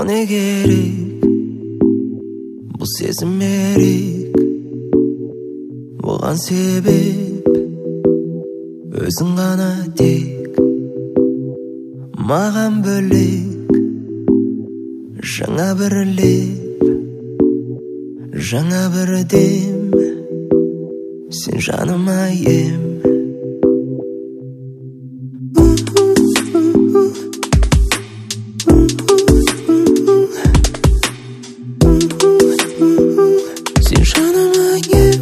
не керек, бұл сезім ерек. Оған себеп өзің ғана тек. Маған бөлек жаңа бір леп, жаңа бір дем. Сен жаныма ем. Сен жаныма ем.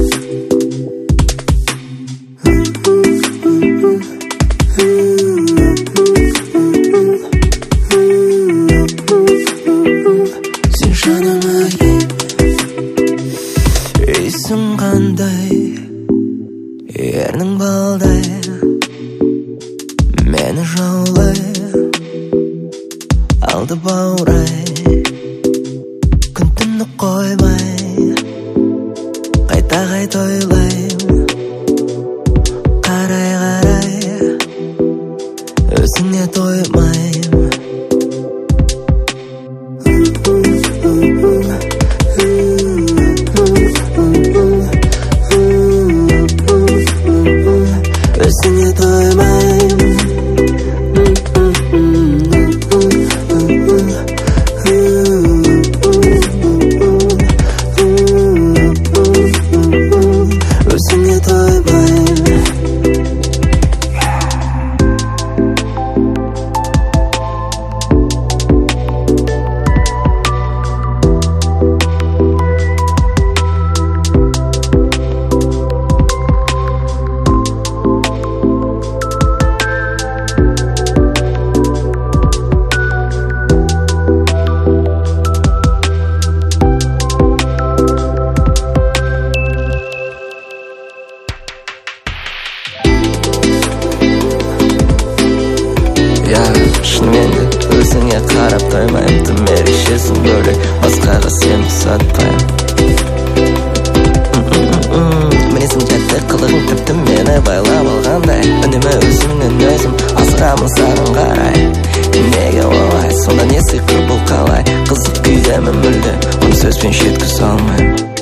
Сен жаныма ем. Есің қандай, ернің балдай, мені жаулай, алды баурай, күн түнді қоймай, қайта ойлайм. Қарай, өзіңе тоймайм. Өзіңе тоймайм. Өзіңе тоймайм. Шынымен де өзіңе қарап тоймайм. Тым ерекшесің бөлек, басқаға сен ұсатпайм. Мінезің тәтті, қылығың тіпті мені байлап алғандай. Үнемі өзімнен өзім асырамын саған қарай. Неге олай, сонда не сиқыр бұл қалай? Қызық күйдемін мүлде, оны сөзбен жеткізе алмайм.